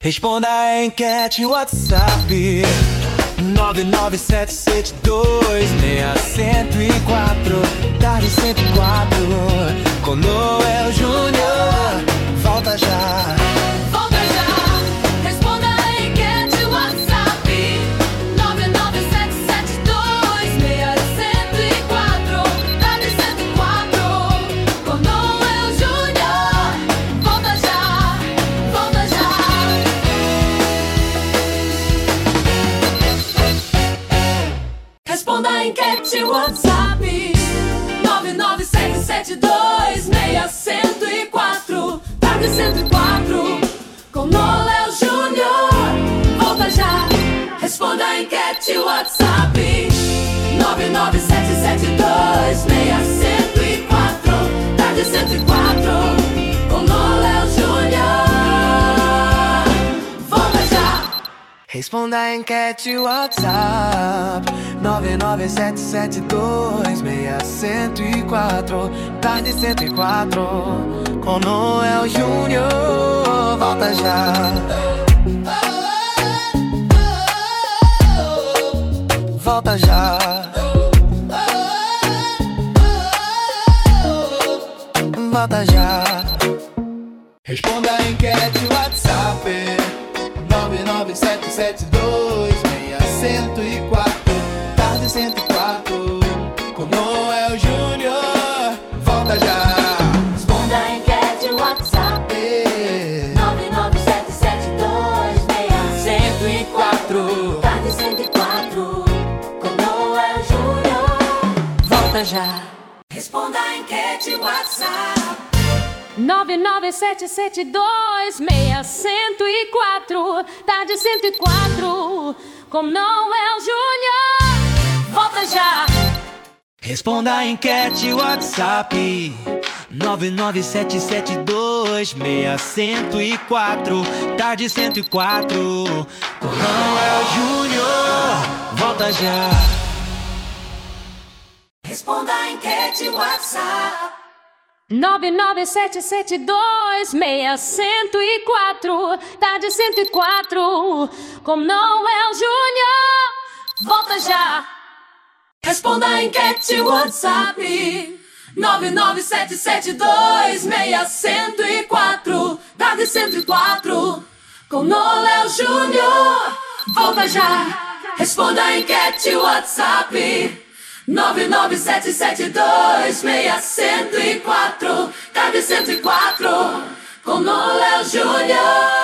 Responda a enquete WhatsApp 997726104. Tarde 104 com Noel Júnior. Volta já. Volta já. Responda a enquete WhatsApp 997726104. Tarde 104 com Noel Júnior. Volta já. Volta já. Responda a enquete WhatsApp 997726104. Tarde 104 com Noel Júnior. Volta já. Responda a enquete WhatsApp 997726104. Tarde 104 com Noel Júnior. Volta já. Responda a enquete WhatsApp 997726104. Tarde 104 com Noel Júnior. Volta já. Volta já. Volta já. Responda a enquete WhatsApp 997726104. Tarde 104 com Noel Júnior. Volta já. Responda a enquete WhatsApp 997726104. Tarde 104 com Noel Júnior. Volta já. Responda a enquete WhatsApp 997726104. Tarde 104 com Noel Júnior. Volta já. Responda a enquete WhatsApp 997726104. Tarde 104 com Noel Júnior. Volta já. Responda a enquete WhatsApp 997726104. Tarde 104 com Noel Júnior. Volta já. Responda a enquete WhatsApp 997726104. Tarde 104 com Noel Júnior. Volta já. Responda a enquete WhatsApp 997726104. Tarde 104 com Noel Júnior.